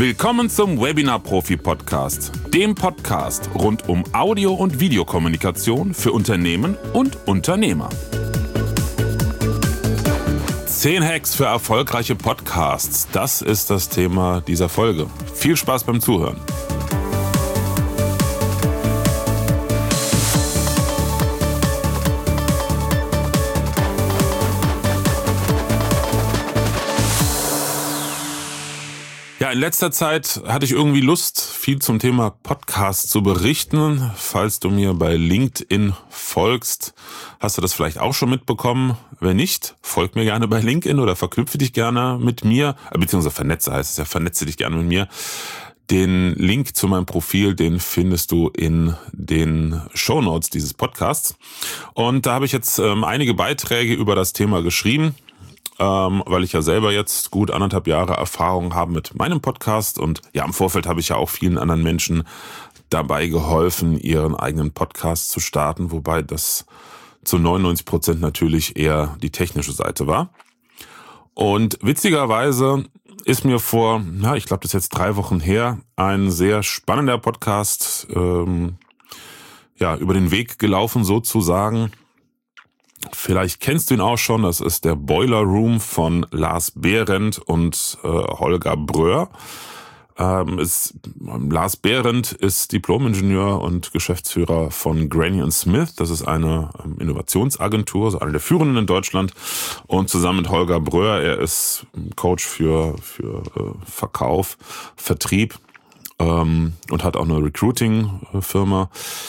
Willkommen zum Webinar-Profi-Podcast, dem Podcast rund um Audio- und Videokommunikation für Unternehmen und Unternehmer. 10 Hacks für erfolgreiche Podcasts, das ist das Thema dieser Folge. Viel Spaß beim Zuhören. Ja, in letzter Zeit hatte ich irgendwie Lust, viel zum Thema Podcast zu berichten. Falls du mir bei LinkedIn folgst, hast du das vielleicht auch schon mitbekommen. Wenn nicht, folg mir gerne bei LinkedIn oder verknüpfe dich gerne mit mir, beziehungsweise vernetze dich gerne mit mir. Den Link zu meinem Profil, den findest du in den Shownotes dieses Podcasts. Und da habe ich jetzt einige Beiträge über das Thema geschrieben, weil ich ja selber jetzt gut 1,5 Jahre Erfahrung habe mit meinem Podcast und ja, im Vorfeld habe ich ja auch vielen anderen Menschen dabei geholfen, ihren eigenen Podcast zu starten, wobei das zu 99% natürlich eher die technische Seite war. Und witzigerweise ist mir vor, ich glaube, das ist jetzt 3 Wochen her, ein sehr spannender Podcast über den Weg gelaufen sozusagen. Vielleicht kennst du ihn auch schon, das ist der Boiler Room von Lars Behrendt und Holger Bröhr. Lars Behrendt ist Diplom-Ingenieur und Geschäftsführer von Granny & Smith. Das ist eine Innovationsagentur, also eine der führenden in Deutschland. Und zusammen mit Holger Bröhr, er ist Coach für Verkauf, Vertrieb und hat auch eine Recruiting-Firma.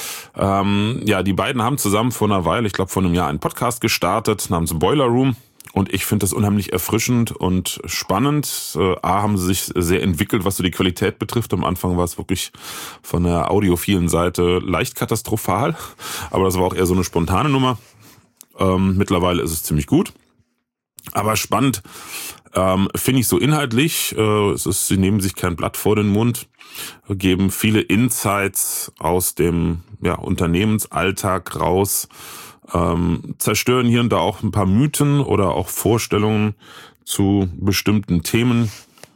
Die beiden haben zusammen vor einer Weile, ich glaube vor einem Jahr, einen Podcast gestartet namens Boiler Room. Und ich finde das unheimlich erfrischend und spannend. Haben sie sich sehr entwickelt, was so die Qualität betrifft. Am Anfang war es wirklich von der audiophilen Seite leicht katastrophal. Aber das war auch eher so eine spontane Nummer. Mittlerweile ist es ziemlich gut. Aber spannend finde ich so inhaltlich. Sie nehmen sich kein Blatt vor den Mund, geben viele Insights aus dem Unternehmensalltag raus, zerstören hier und da auch ein paar Mythen oder auch Vorstellungen zu bestimmten Themen,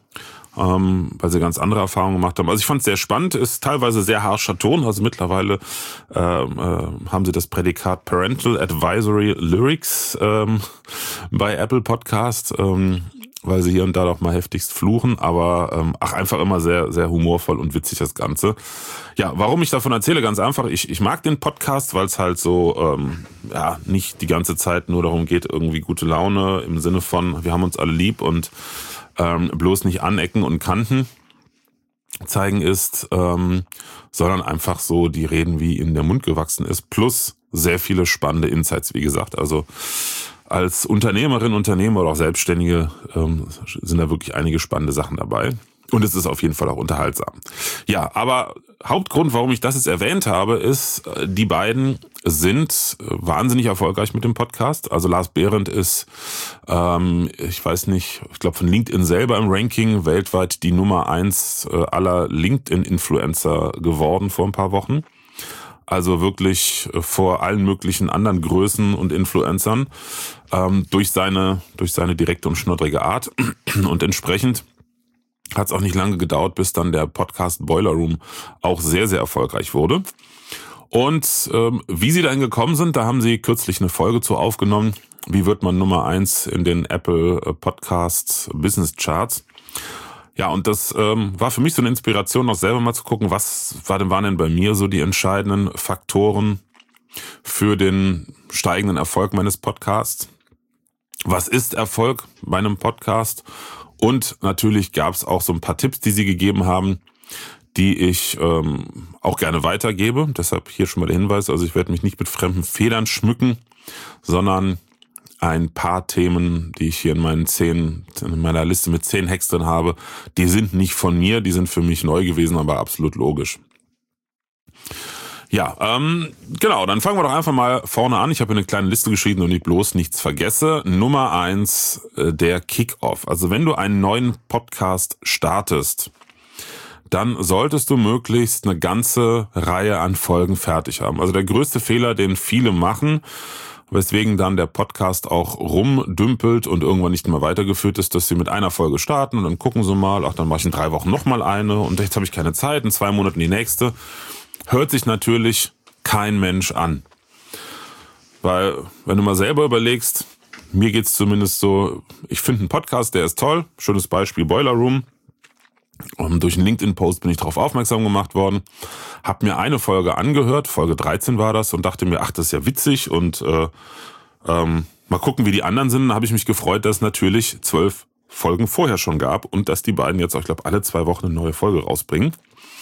weil sie ganz andere Erfahrungen gemacht haben. Also ich fand es sehr spannend, ist teilweise sehr harscher Ton, also mittlerweile haben sie das Prädikat Parental Advisory Lyrics bei Apple Podcast, weil sie hier und da doch mal heftigst fluchen, aber einfach immer sehr, sehr humorvoll und witzig das Ganze. Ja, warum ich davon erzähle, ganz einfach, ich mag den Podcast, weil es halt so nicht die ganze Zeit nur darum geht, irgendwie gute Laune im Sinne von, wir haben uns alle lieb und bloß nicht anecken und Kanten zeigen ist, sondern einfach so die Reden, wie ihnen der Mund gewachsen ist, plus sehr viele spannende Insights, wie gesagt, also als Unternehmerin, Unternehmer oder auch Selbstständige sind da wirklich einige spannende Sachen dabei. Und es ist auf jeden Fall auch unterhaltsam. Ja, aber Hauptgrund, warum ich das jetzt erwähnt habe, ist, die beiden sind wahnsinnig erfolgreich mit dem Podcast. Also Lars Behrendt ist, ich glaube von LinkedIn selber im Ranking weltweit die Nummer 1 aller LinkedIn-Influencer geworden vor ein paar Wochen. Also wirklich vor allen möglichen anderen Größen und Influencern durch seine direkte und schnoddrige Art. Und entsprechend hat es auch nicht lange gedauert, bis dann der Podcast Boiler Room auch sehr, sehr erfolgreich wurde. Und wie sie dahin gekommen sind, da haben sie kürzlich eine Folge zu aufgenommen. Wie wird man Nummer 1 in den Apple Podcasts Business Charts? Ja, und das war für mich so eine Inspiration, auch selber mal zu gucken, was waren denn bei mir so die entscheidenden Faktoren für den steigenden Erfolg meines Podcasts? Was ist Erfolg bei einem Podcast? Und natürlich gab es auch so ein paar Tipps, die sie gegeben haben, die ich auch gerne weitergebe. Deshalb hier schon mal der Hinweis, also ich werde mich nicht mit fremden Federn schmücken, sondern ein paar Themen, die ich hier in meiner Liste mit 10 Hacks drin habe, die sind nicht von mir, die sind für mich neu gewesen, aber absolut logisch. Ja, genau, dann fangen wir doch einfach mal vorne an. Ich habe eine kleine Liste geschrieben und ich bloß nichts vergesse. Nummer 1, der Kick-Off. Also wenn du einen neuen Podcast startest, dann solltest du möglichst eine ganze Reihe an Folgen fertig haben. Also der größte Fehler, den viele machen, weswegen dann der Podcast auch rumdümpelt und irgendwann nicht mehr weitergeführt ist, dass sie mit einer Folge starten und dann gucken sie mal, ach, dann mache ich in 3 Wochen nochmal eine und jetzt habe ich keine Zeit, in 2 Monaten die nächste. Hört sich natürlich kein Mensch an. Weil, wenn du mal selber überlegst, mir geht's zumindest so, ich finde einen Podcast, der ist toll, schönes Beispiel Boiler Room. Und durch einen LinkedIn-Post bin ich darauf aufmerksam gemacht worden, habe mir eine Folge angehört, Folge 13 war das, und dachte mir, ach, das ist ja witzig und mal gucken, wie die anderen sind. Dann habe ich mich gefreut, dass es natürlich 12 Folgen vorher schon gab und dass die beiden jetzt, ich glaube, alle 2 Wochen eine neue Folge rausbringen.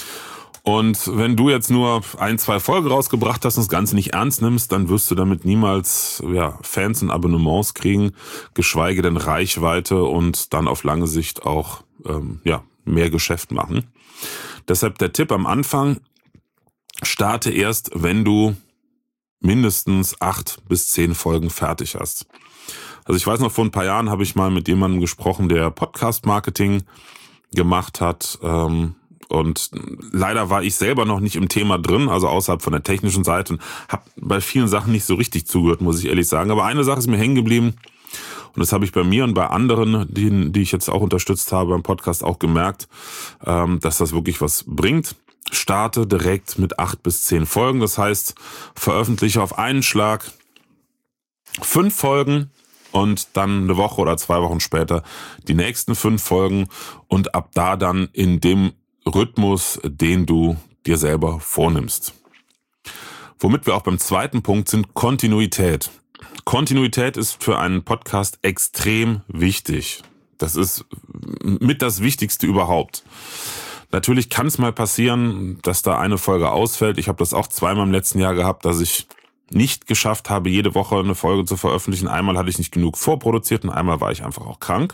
Und wenn du jetzt nur 1, 2 Folgen rausgebracht hast und das Ganze nicht ernst nimmst, dann wirst du damit niemals Fans und Abonnements kriegen, geschweige denn Reichweite und dann auf lange Sicht auch mehr Geschäft machen. Deshalb der Tipp am Anfang, starte erst, wenn du mindestens 8 bis 10 Folgen fertig hast. Also ich weiß noch, vor ein paar Jahren habe ich mal mit jemandem gesprochen, der Podcast-Marketing gemacht hat, und leider war ich selber noch nicht im Thema drin, also außerhalb von der technischen Seite, und habe bei vielen Sachen nicht so richtig zugehört, muss ich ehrlich sagen. Aber eine Sache ist mir hängen geblieben, und das habe ich bei mir und bei anderen, die ich jetzt auch unterstützt habe beim Podcast, auch gemerkt, dass das wirklich was bringt. Starte direkt mit 8 bis 10 Folgen. Das heißt, veröffentliche auf einen Schlag 5 Folgen und dann eine Woche oder 2 Wochen später die nächsten 5 Folgen und ab da dann in dem Rhythmus, den du dir selber vornimmst. Womit wir auch beim zweiten Punkt sind, Kontinuität. Kontinuität ist für einen Podcast extrem wichtig. Das ist mit das Wichtigste überhaupt. Natürlich kann es mal passieren, dass da eine Folge ausfällt. Ich habe das auch 2-mal im letzten Jahr gehabt, dass ich nicht geschafft habe, jede Woche eine Folge zu veröffentlichen. Einmal hatte ich nicht genug vorproduziert und einmal war ich einfach auch krank.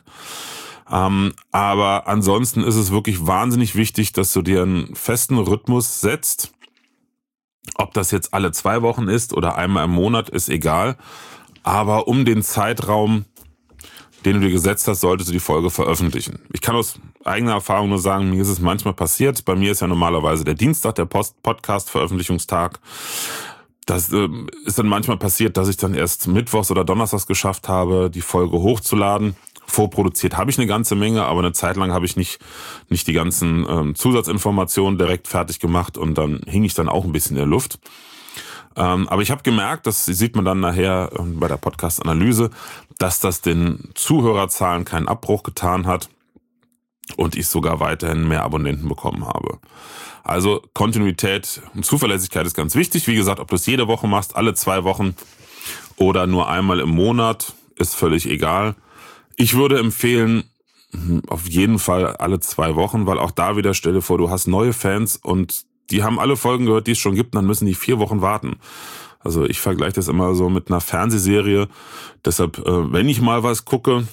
Aber ansonsten ist es wirklich wahnsinnig wichtig, dass du dir einen festen Rhythmus setzt. Ob das jetzt alle 2 Wochen ist oder einmal im Monat, ist egal. Aber um den Zeitraum, den du dir gesetzt hast, solltest du die Folge veröffentlichen. Ich kann aus eigener Erfahrung nur sagen, mir ist es manchmal passiert. Bei mir ist ja normalerweise der Dienstag der Podcast-Veröffentlichungstag. Das ist dann manchmal passiert, dass ich dann erst mittwochs oder donnerstags geschafft habe, die Folge hochzuladen. Vorproduziert habe ich eine ganze Menge, aber eine Zeit lang habe ich nicht die ganzen Zusatzinformationen direkt fertig gemacht und dann hing ich dann auch ein bisschen in der Luft. Aber ich habe gemerkt, das sieht man dann nachher bei der Podcast-Analyse, dass das den Zuhörerzahlen keinen Abbruch getan hat und ich sogar weiterhin mehr Abonnenten bekommen habe. Also Kontinuität und Zuverlässigkeit ist ganz wichtig. Wie gesagt, ob du es jede Woche machst, alle 2 Wochen oder nur einmal im Monat, ist völlig egal. Ich würde empfehlen, auf jeden Fall alle 2 Wochen, weil auch da wieder, stell dir vor, du hast neue Fans und die haben alle Folgen gehört, die es schon gibt, dann müssen die 4 Wochen warten. Also ich vergleiche das immer so mit einer Fernsehserie. Deshalb, wenn ich mal was gucke,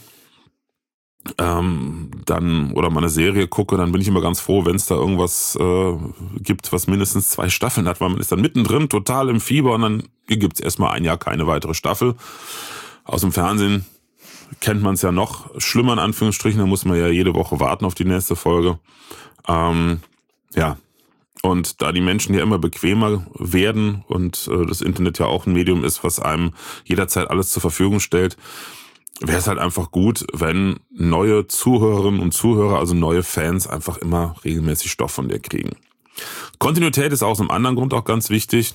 dann oder mal eine Serie gucke, dann bin ich immer ganz froh, wenn es da irgendwas gibt, was mindestens 2 Staffeln hat, weil man ist dann mittendrin total im Fieber und dann gibt es erstmal ein Jahr keine weitere Staffel. Aus dem Fernsehen kennt man es ja noch schlimmer, in Anführungsstrichen, da muss man ja jede Woche warten auf die nächste Folge. Und da die Menschen ja immer bequemer werden und das Internet ja auch ein Medium ist, was einem jederzeit alles zur Verfügung stellt, wäre es halt einfach gut, wenn neue Zuhörerinnen und Zuhörer, also neue Fans, einfach immer regelmäßig Stoff von dir kriegen. Kontinuität ist aus einem anderen Grund auch ganz wichtig,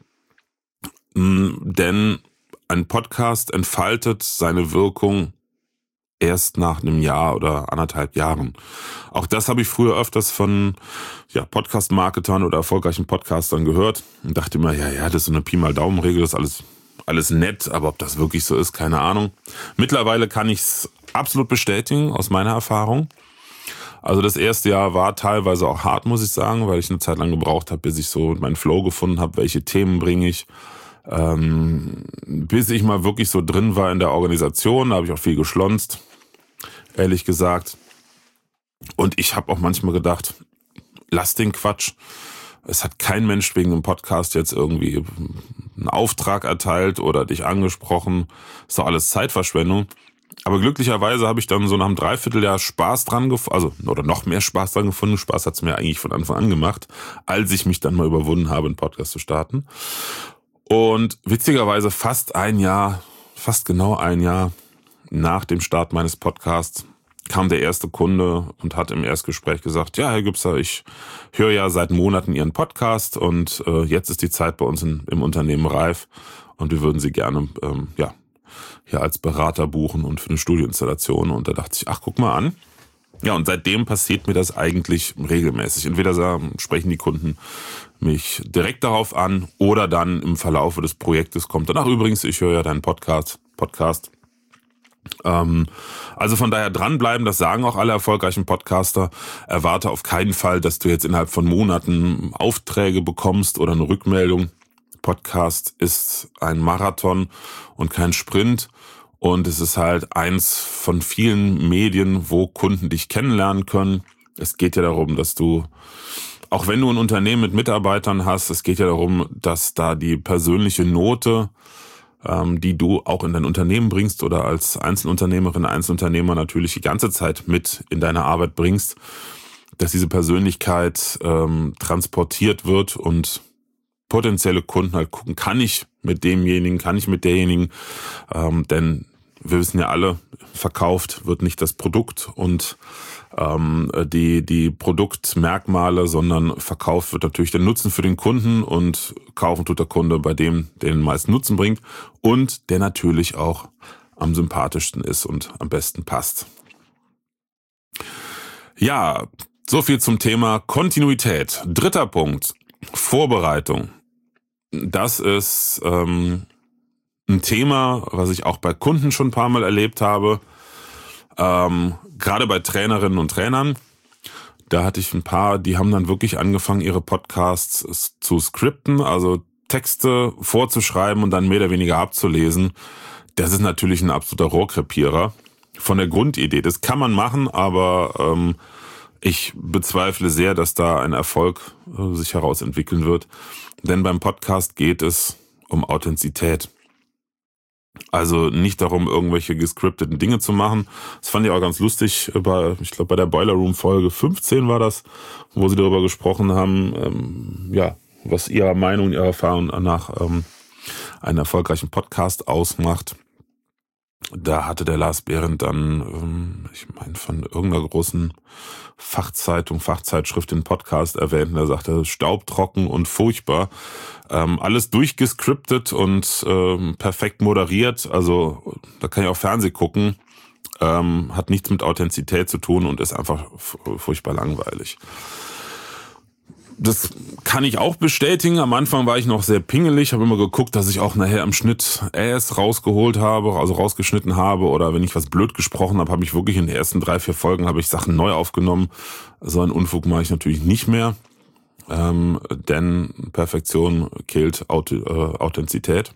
denn ein Podcast entfaltet seine Wirkung erst nach einem Jahr oder 1,5 Jahren. Auch das habe ich früher öfters von Podcast-Marketern oder erfolgreichen Podcastern gehört und dachte immer, das ist so eine Pi mal Daumen-Regel, das ist alles nett, aber ob das wirklich so ist, keine Ahnung. Mittlerweile kann ich es absolut bestätigen, aus meiner Erfahrung. Also das erste Jahr war teilweise auch hart, muss ich sagen, weil ich eine Zeit lang gebraucht habe, bis ich so meinen Flow gefunden habe, welche Themen bringe ich. Bis ich mal wirklich so drin war in der Organisation, da habe ich auch viel geschlonzt, ehrlich gesagt. Und ich habe auch manchmal gedacht, lass den Quatsch. Es hat kein Mensch wegen einem Podcast jetzt irgendwie einen Auftrag erteilt oder dich angesprochen. Ist doch alles Zeitverschwendung. Aber glücklicherweise habe ich dann so nach einem Dreivierteljahr Spaß dran gefunden, oder noch mehr Spaß dran gefunden. Spaß hat es mir eigentlich von Anfang an gemacht, als ich mich dann mal überwunden habe, einen Podcast zu starten. Und witzigerweise fast genau ein Jahr nach dem Start meines Podcasts kam der erste Kunde und hat im Erstgespräch gesagt, ja, Herr Gübser, ich höre ja seit Monaten Ihren Podcast und jetzt ist die Zeit bei uns im Unternehmen reif und wir würden Sie gerne hier als Berater buchen und für eine Studioinstallation. Und da dachte ich, ach, guck mal an. Ja, und seitdem passiert mir das eigentlich regelmäßig. Entweder sprechen die Kunden mich direkt darauf an oder dann im Verlaufe des Projektes kommt dann, ach übrigens, ich höre ja deinen Podcast. Also von daher dranbleiben, das sagen auch alle erfolgreichen Podcaster. Erwarte auf keinen Fall, dass du jetzt innerhalb von Monaten Aufträge bekommst oder eine Rückmeldung. Podcast ist ein Marathon und kein Sprint. Und es ist halt eins von vielen Medien, wo Kunden dich kennenlernen können. Es geht ja darum, dass du, auch wenn du ein Unternehmen mit Mitarbeitern hast, es geht ja darum, dass da die persönliche Note, die du auch in dein Unternehmen bringst oder als Einzelunternehmerin, Einzelunternehmer natürlich die ganze Zeit mit in deine Arbeit bringst, dass diese Persönlichkeit transportiert wird und potenzielle Kunden halt gucken, kann ich mit demjenigen, kann ich mit derjenigen, denn wir wissen ja alle, verkauft wird nicht das Produkt und die Produktmerkmale, sondern verkauft wird natürlich der Nutzen für den Kunden und kaufen tut der Kunde bei dem, der den meisten Nutzen bringt und der natürlich auch am sympathischsten ist und am besten passt. Ja, so viel zum Thema Kontinuität. 3. Punkt, Vorbereitung. Das ist ein Thema, was ich auch bei Kunden schon ein paar Mal erlebt habe. Gerade bei Trainerinnen und Trainern. Da hatte ich ein paar, die haben dann wirklich angefangen, ihre Podcasts zu skripten, also Texte vorzuschreiben und dann mehr oder weniger abzulesen. Das ist natürlich ein absoluter Rohrkrepierer von der Grundidee. Das kann man machen, aber ich bezweifle sehr, dass da ein Erfolg sich herausentwickeln wird. Denn beim Podcast geht es um Authentizität. Also nicht darum, irgendwelche gescripteten Dinge zu machen. Das fand ich auch ganz lustig, ich glaube bei der Boiler Room Folge 15 war das, wo sie darüber gesprochen haben, was ihrer Meinung, ihrer Erfahrung nach einen erfolgreichen Podcast ausmacht. Da hatte der Lars Behrendt dann, ich meine, von irgendeiner großen Fachzeitschrift den Podcast erwähnt. Und er sagte, staubtrocken und furchtbar. Alles durchgescriptet und perfekt moderiert. Also da kann ich auch Fernsehen gucken. Hat nichts mit Authentizität zu tun und ist einfach furchtbar langweilig. Das kann ich auch bestätigen. Am Anfang war ich noch sehr pingelig, habe immer geguckt, dass ich auch nachher im Schnitt rausgeholt habe, also rausgeschnitten habe, oder wenn ich was blöd gesprochen habe, habe ich wirklich in den ersten 3-4 Folgen habe ich Sachen neu aufgenommen. So einen Unfug mache ich natürlich nicht mehr, denn Perfektion killt Authentizität.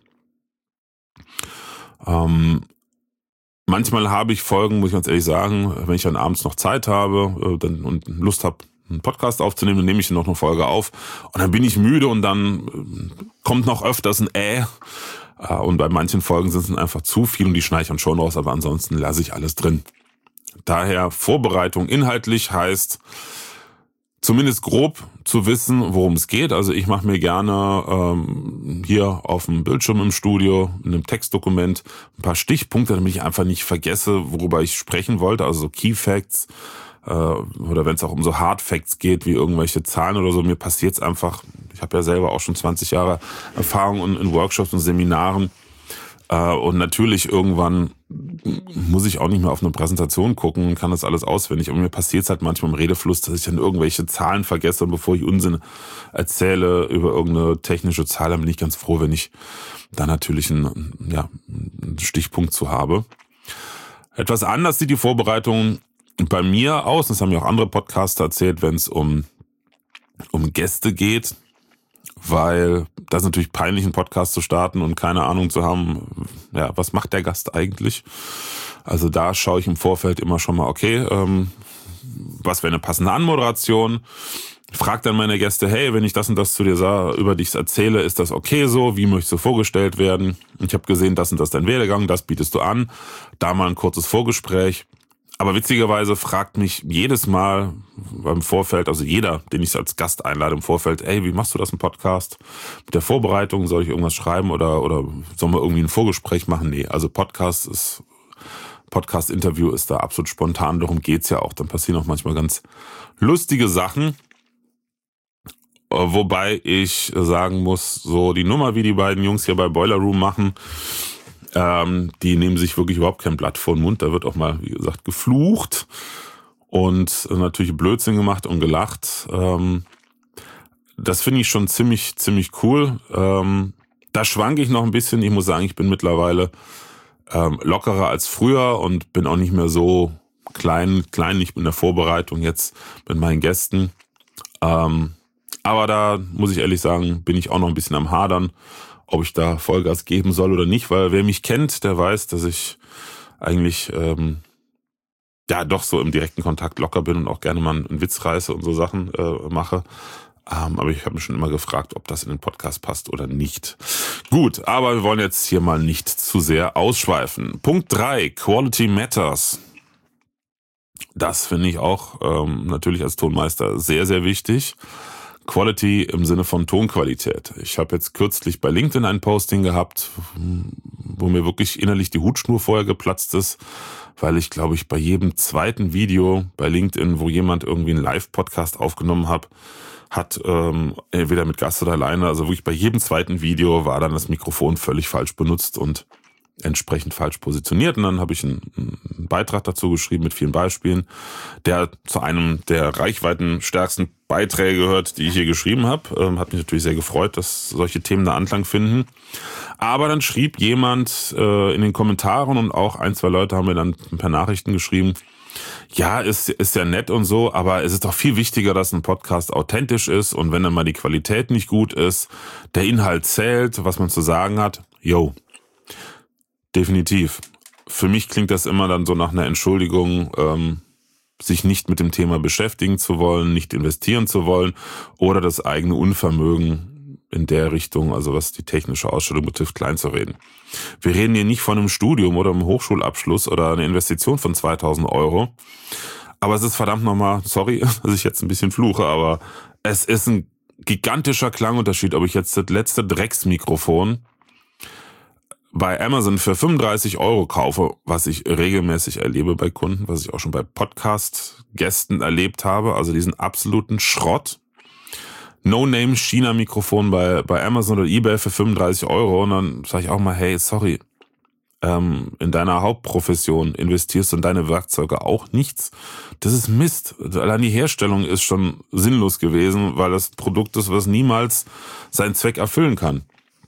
Manchmal habe ich Folgen, muss ich ganz ehrlich sagen, wenn ich dann abends noch Zeit habe und Lust habe, einen Podcast aufzunehmen, dann nehme ich noch eine Folge auf und dann bin ich müde und dann kommt noch öfters ein und bei manchen Folgen sind es einfach zu viel und die schneide ich dann schon raus, aber ansonsten lasse ich alles drin. Daher Vorbereitung inhaltlich heißt zumindest grob zu wissen, worum es geht. Also ich mache mir gerne hier auf dem Bildschirm im Studio in einem Textdokument ein paar Stichpunkte, damit ich einfach nicht vergesse, worüber ich sprechen wollte, also so Key Facts, oder wenn es auch um so Hard Facts geht, wie irgendwelche Zahlen oder so, mir passiert es einfach, ich habe ja selber auch schon 20 Jahre Erfahrung in Workshops und Seminaren und natürlich irgendwann muss ich auch nicht mehr auf eine Präsentation gucken und kann das alles auswendig, und mir passiert es halt manchmal im Redefluss, dass ich dann irgendwelche Zahlen vergesse, und bevor ich Unsinn erzähle über irgendeine technische Zahl, dann bin ich ganz froh, wenn ich da natürlich einen Stichpunkt zu habe. Etwas anders sieht die Vorbereitung bei mir aus, das haben ja auch andere Podcaster erzählt, wenn es um Gäste geht, weil das ist natürlich peinlich, einen Podcast zu starten und keine Ahnung zu haben, ja, was macht der Gast eigentlich? Also da schaue ich im Vorfeld immer schon mal, okay, was wäre eine passende Anmoderation? Frag dann meine Gäste, hey, wenn ich das und das zu dir über dich erzähle, ist das okay so? Wie möchtest du vorgestellt werden? Ich habe gesehen, das und das ist dein Werdegang, das bietest du an. Da mal ein kurzes Vorgespräch. Aber witzigerweise fragt mich jedes Mal beim Vorfeld, also jeder, den ich als Gast einlade im Vorfeld, ey, wie machst du das im Podcast? Mit der Vorbereitung, soll ich irgendwas schreiben oder sollen wir irgendwie ein Vorgespräch machen? Nee, also Podcast-Interview ist da absolut spontan, darum geht's ja auch. Dann passieren auch manchmal ganz lustige Sachen. Wobei ich sagen muss, so die Nummer, wie die beiden Jungs hier bei Boiler Room machen, die nehmen sich wirklich überhaupt kein Blatt vor den Mund. Da wird auch mal, wie gesagt, geflucht und natürlich Blödsinn gemacht und gelacht. Das finde ich schon ziemlich cool. Da schwanke ich noch ein bisschen. Ich muss sagen, ich bin mittlerweile lockerer als früher und bin auch nicht mehr so kleinlich in der Vorbereitung jetzt mit meinen Gästen. Aber da muss ich ehrlich sagen, bin ich auch noch ein bisschen am Hadern, ob ich da Vollgas geben soll oder nicht, weil wer mich kennt, der weiß, dass ich eigentlich doch so im direkten Kontakt locker bin und auch gerne mal einen Witz reiße und so Sachen mache. Aber ich habe mich schon immer gefragt, ob das in den Podcast passt oder nicht. Gut, aber wir wollen jetzt hier mal nicht zu sehr ausschweifen. Punkt 3, Quality Matters. Das finde ich auch natürlich als Tonmeister sehr, sehr wichtig. Quality im Sinne von Tonqualität. Ich habe jetzt kürzlich bei LinkedIn ein Posting gehabt, wo mir wirklich innerlich die Hutschnur vorher geplatzt ist, weil ich, glaube ich, bei jedem zweiten Video bei LinkedIn, wo jemand irgendwie einen Live-Podcast aufgenommen hat, entweder mit Gast oder alleine, also wirklich bei jedem zweiten Video war dann das Mikrofon völlig falsch benutzt und entsprechend falsch positioniert. Und dann habe ich einen Beitrag dazu geschrieben mit vielen Beispielen, der zu einem der reichweitenstärksten Beiträge gehört, die ich hier geschrieben habe. Hat mich natürlich sehr gefreut, dass solche Themen da Anklang finden. Aber dann schrieb jemand in den Kommentaren und auch ein, zwei Leute haben mir dann per Nachrichten geschrieben, ja, ist ja nett und so, aber es ist doch viel wichtiger, dass ein Podcast authentisch ist und wenn dann mal die Qualität nicht gut ist, der Inhalt zählt, was man zu sagen hat. Yo. Definitiv. Für mich klingt das immer dann so nach einer Entschuldigung, sich nicht mit dem Thema beschäftigen zu wollen, nicht investieren zu wollen oder das eigene Unvermögen in der Richtung, also was die technische Ausstattung betrifft, klein zu reden. Wir reden hier nicht von einem Studium oder einem Hochschulabschluss oder einer Investition von 2.000 Euro. Aber es ist verdammt nochmal, sorry, dass ich jetzt ein bisschen fluche, aber es ist ein gigantischer Klangunterschied, ob ich jetzt das letzte Drecksmikrofon bei Amazon für 35 Euro kaufe, was ich regelmäßig erlebe bei Kunden, was ich auch schon bei Podcast-Gästen erlebt habe, also diesen absoluten Schrott. No-Name China-Mikrofon bei Amazon oder eBay für 35 Euro und dann sage ich auch mal, hey, sorry, in deiner Hauptprofession investierst du in deine Werkzeuge auch nichts. Das ist Mist. Allein die Herstellung ist schon sinnlos gewesen, weil das Produkt ist, was niemals seinen Zweck erfüllen kann.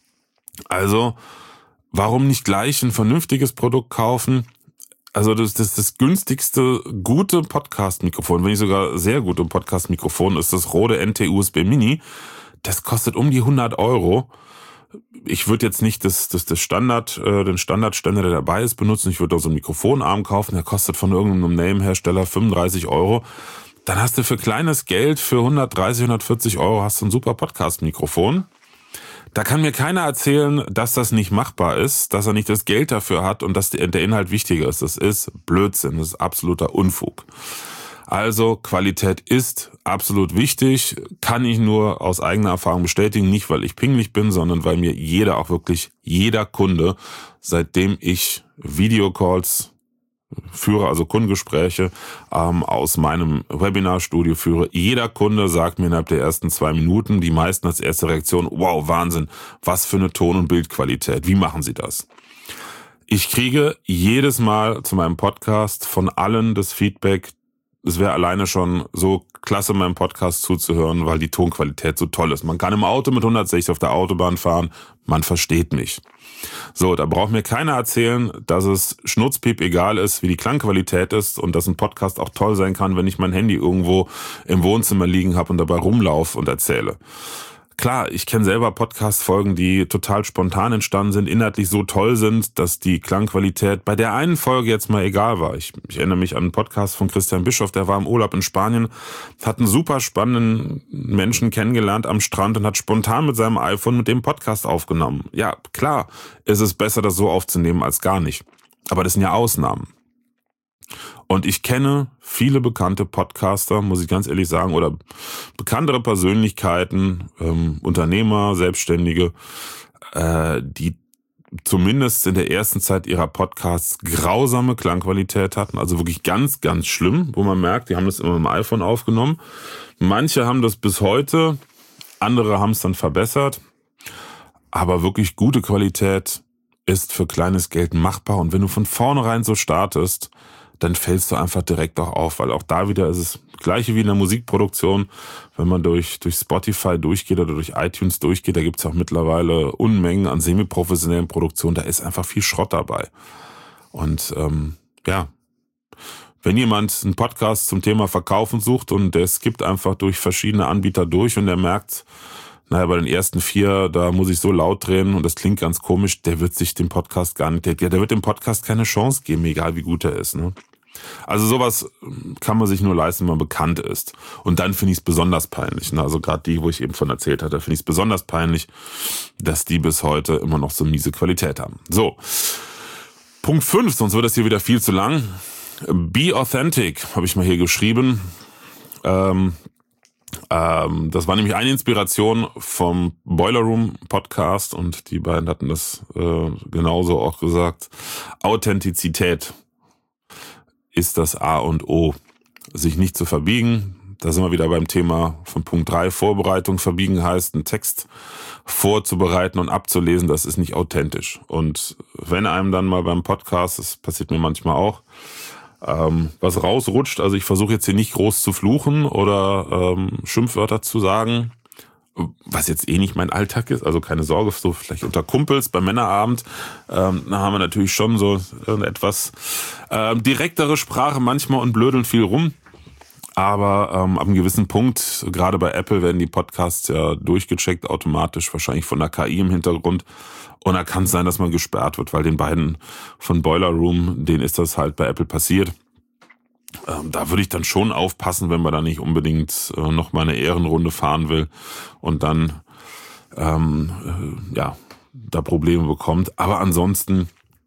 Also warum nicht gleich ein vernünftiges Produkt kaufen? Also das günstigste gute Podcast-Mikrofon, wenn nicht sogar sehr gute Podcast-Mikrofon, ist das Rode NT-USB Mini. Das kostet um die 100 Euro. Ich würde jetzt nicht den Standardständer, der dabei ist, benutzen. Ich würde auch so einen Mikrofonarm kaufen. Der kostet von irgendeinem Name-Hersteller 35 Euro. Dann hast du für kleines Geld, für 130, 140 Euro, hast du ein super Podcast-Mikrofon. Da kann mir keiner erzählen, dass das nicht machbar ist, dass er nicht das Geld dafür hat und dass der Inhalt wichtiger ist. Das ist Blödsinn, das ist absoluter Unfug. Also Qualität ist absolut wichtig, kann ich nur aus eigener Erfahrung bestätigen, nicht weil ich pingelig bin, sondern weil mir jeder Kunde, seitdem ich Videocalls führe, also Kundengespräche aus meinem Webinarstudio führe. Jeder Kunde sagt mir innerhalb der ersten 2 Minuten, die meisten als erste Reaktion, wow, Wahnsinn, was für eine Ton- und Bildqualität, wie machen Sie das? Ich kriege jedes Mal zu meinem Podcast von allen das Feedback, es wäre alleine schon so klasse, meinem Podcast zuzuhören, weil die Tonqualität so toll ist. Man kann im Auto mit 160 auf der Autobahn fahren, man versteht mich. So, da braucht mir keiner erzählen, dass es schnurzpiep egal ist, wie die Klangqualität ist und dass ein Podcast auch toll sein kann, wenn ich mein Handy irgendwo im Wohnzimmer liegen habe und dabei rumlaufe und erzähle. Klar, ich kenne selber Podcast-Folgen, die total spontan entstanden sind, inhaltlich so toll sind, dass die Klangqualität bei der einen Folge jetzt mal egal war. Ich erinnere mich an einen Podcast von Christian Bischoff, der war im Urlaub in Spanien, hat einen super spannenden Menschen kennengelernt am Strand und hat spontan mit seinem iPhone mit dem Podcast aufgenommen. Ja, klar, ist es besser, das so aufzunehmen als gar nicht. Aber das sind ja Ausnahmen. Und ich kenne viele bekannte Podcaster, muss ich ganz ehrlich sagen, oder bekanntere Persönlichkeiten, Unternehmer, Selbstständige, die zumindest in der ersten Zeit ihrer Podcasts grausame Klangqualität hatten, also wirklich ganz, ganz schlimm, wo man merkt, die haben das immer mit dem iPhone aufgenommen. Manche haben das bis heute, andere haben es dann verbessert, aber wirklich gute Qualität ist für kleines Geld machbar. Und wenn du von vornherein so startest, dann fällst du einfach direkt auch auf, weil auch da wieder ist es das Gleiche wie in der Musikproduktion. Wenn man durch Spotify durchgeht oder durch iTunes durchgeht, da gibt's auch mittlerweile Unmengen an semi-professionellen Produktionen, da ist einfach viel Schrott dabei. Und wenn jemand einen Podcast zum Thema Verkaufen sucht und der skippt einfach durch verschiedene Anbieter durch und der merkt, naja, bei den ersten 4, da muss ich so laut drehen und das klingt ganz komisch, der wird sich dem Podcast gar nicht, der wird dem Podcast keine Chance geben, egal wie gut er ist, ne? Also sowas kann man sich nur leisten, wenn man bekannt ist. Und dann finde ich es besonders peinlich, ne? Also gerade die, wo ich eben von erzählt hatte, finde ich es besonders peinlich, dass die bis heute immer noch so miese Qualität haben. So, Punkt 5, sonst wird das hier wieder viel zu lang. Be authentic, habe ich mal hier geschrieben. Das war nämlich eine Inspiration vom Boiler Room Podcast und die beiden hatten das genauso auch gesagt. Authentizität ist das A und O. Sich nicht zu verbiegen. Da sind wir wieder beim Thema von Punkt 3, Vorbereitung. Verbiegen heißt, einen Text vorzubereiten und abzulesen, das ist nicht authentisch. Und wenn einem dann mal beim Podcast, das passiert mir manchmal auch, was rausrutscht, also ich versuche jetzt hier nicht groß zu fluchen oder Schimpfwörter zu sagen, was jetzt eh nicht mein Alltag ist, also keine Sorge, so vielleicht unter Kumpels beim Männerabend, da haben wir natürlich schon so eine etwas direktere Sprache manchmal und blödeln viel rum, aber ab einem gewissen Punkt, gerade bei Apple werden die Podcasts ja durchgecheckt automatisch, wahrscheinlich von der KI im Hintergrund, und da kann es sein, dass man gesperrt wird, weil den beiden von Boiler Room, denen ist das halt bei Apple passiert. Da würde ich dann schon aufpassen, wenn man da nicht unbedingt noch mal eine Ehrenrunde fahren will und dann da Probleme bekommt. Aber ansonsten,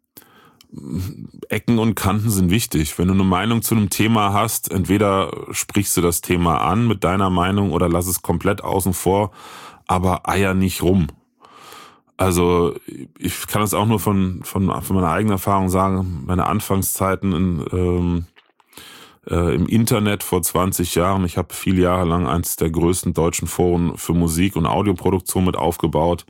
Ecken und Kanten sind wichtig. Wenn du eine Meinung zu einem Thema hast, entweder sprichst du das Thema an mit deiner Meinung oder lass es komplett außen vor, aber eier nicht rum. Also ich kann das auch nur von meiner eigenen Erfahrung sagen, meine Anfangszeiten im Internet vor 20 Jahren. Ich habe viele Jahre lang eines der größten deutschen Foren für Musik- und Audioproduktion mit aufgebaut.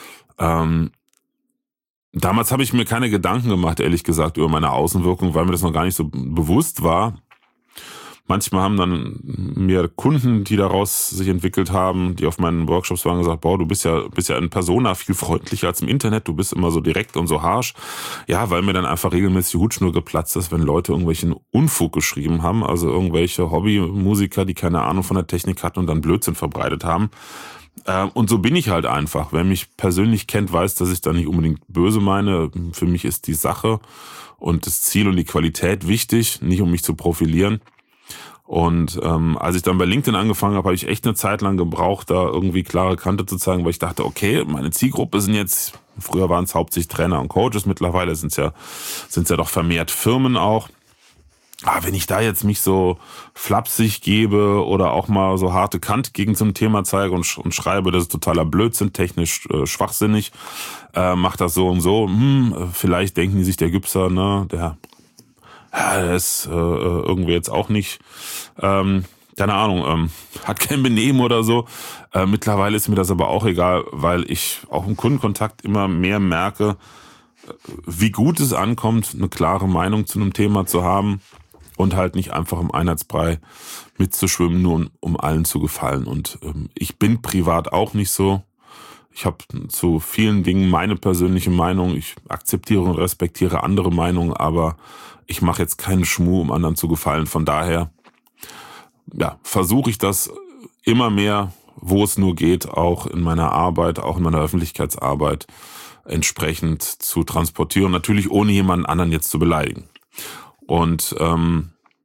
Damals habe ich mir keine Gedanken gemacht, ehrlich gesagt, über meine Außenwirkung, weil mir das noch gar nicht so bewusst war. Manchmal haben dann mir Kunden, die daraus sich entwickelt haben, die auf meinen Workshops waren, gesagt, boah, du bist ja in Persona viel freundlicher als im Internet, du bist immer so direkt und so harsch. Ja, weil mir dann einfach regelmäßig die Hutschnur geplatzt ist, wenn Leute irgendwelchen Unfug geschrieben haben, also irgendwelche Hobbymusiker, die keine Ahnung von der Technik hatten und dann Blödsinn verbreitet haben. Und so bin ich halt einfach. Wer mich persönlich kennt, weiß, dass ich da nicht unbedingt böse meine. Für mich ist die Sache und das Ziel und die Qualität wichtig, nicht um mich zu profilieren. Und als ich dann bei LinkedIn angefangen habe ich echt eine Zeit lang gebraucht, da irgendwie klare Kante zu zeigen, weil ich dachte, okay, meine Zielgruppe sind jetzt, früher waren es hauptsächlich Trainer und Coaches, mittlerweile sind es ja doch vermehrt Firmen auch. Aber wenn ich da jetzt mich so flapsig gebe oder auch mal so harte Kant gegen so ein Thema zeige und schreibe, das ist totaler Blödsinn, technisch schwachsinnig, macht das so und so, vielleicht denken die sich, der Gübser, ne, der ist irgendwie jetzt auch nicht, keine Ahnung, hat kein Benehmen oder so. Mittlerweile ist mir das aber auch egal, weil ich auch im Kundenkontakt immer mehr merke, wie gut es ankommt, eine klare Meinung zu einem Thema zu haben und halt nicht einfach im Einheitsbrei mitzuschwimmen, nur um allen zu gefallen. Und ich bin privat auch nicht so. Ich habe zu vielen Dingen meine persönliche Meinung. Ich akzeptiere und respektiere andere Meinungen, aber ich mache jetzt keinen Schmuh, um anderen zu gefallen. Von daher versuche ich das immer mehr, wo es nur geht, auch in meiner Arbeit, auch in meiner Öffentlichkeitsarbeit entsprechend zu transportieren. Natürlich ohne jemanden anderen jetzt zu beleidigen. Und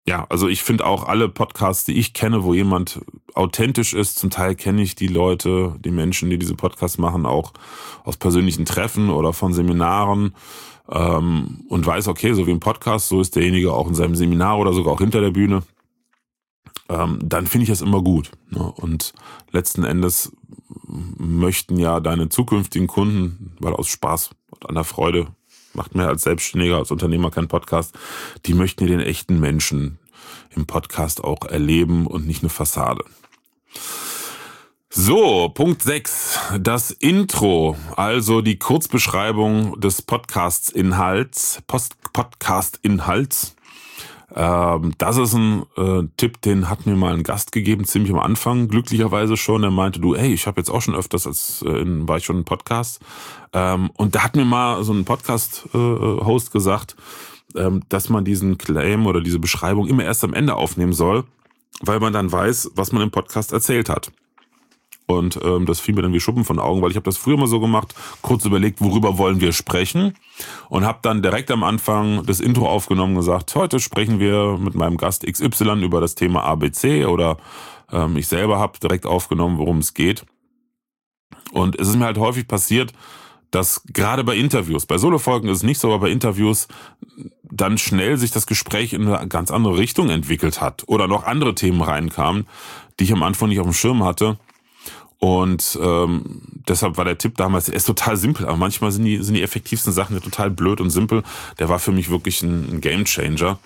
Ja, also ich finde auch alle Podcasts, die ich kenne, wo jemand authentisch ist, zum Teil kenne ich die Leute, die Menschen, die diese Podcasts machen, auch aus persönlichen Treffen oder von Seminaren, und weiß, okay, so wie im Podcast, so ist derjenige auch in seinem Seminar oder sogar auch hinter der Bühne, dann finde ich das immer gut. Ne? Und letzten Endes möchten ja deine zukünftigen Kunden, weil aus Spaß und an der Freude macht mehr als Selbstständiger, als Unternehmer keinen Podcast, die möchten ja den echten Menschen im Podcast auch erleben und nicht eine Fassade. So, Punkt 6, das Intro, also die Kurzbeschreibung des Podcast-Inhalts. Das ist ein Tipp, den hat mir mal ein Gast gegeben, ziemlich am Anfang, glücklicherweise schon. Er meinte, du, ey, ich habe jetzt auch schon öfters, war ich schon im Podcast. Und da hat mir mal so ein Podcast-Host gesagt, dass man diesen Claim oder diese Beschreibung immer erst am Ende aufnehmen soll, weil man dann weiß, was man im Podcast erzählt hat. Und das fiel mir dann wie Schuppen von den Augen, weil ich habe das früher mal so gemacht, kurz überlegt, worüber wollen wir sprechen, und habe dann direkt am Anfang das Intro aufgenommen und gesagt, heute sprechen wir mit meinem Gast XY über das Thema ABC, oder ich selber habe direkt aufgenommen, worum es geht. Und es ist mir halt häufig passiert, dass gerade bei Interviews, bei Solofolgen ist es nicht so, aber bei Interviews dann schnell sich das Gespräch in eine ganz andere Richtung entwickelt hat oder noch andere Themen reinkamen, die ich am Anfang nicht auf dem Schirm hatte. Und deshalb war der Tipp damals, er ist total simpel, aber manchmal sind die effektivsten Sachen ja total blöd und simpel. Der war für mich wirklich ein Gamechanger.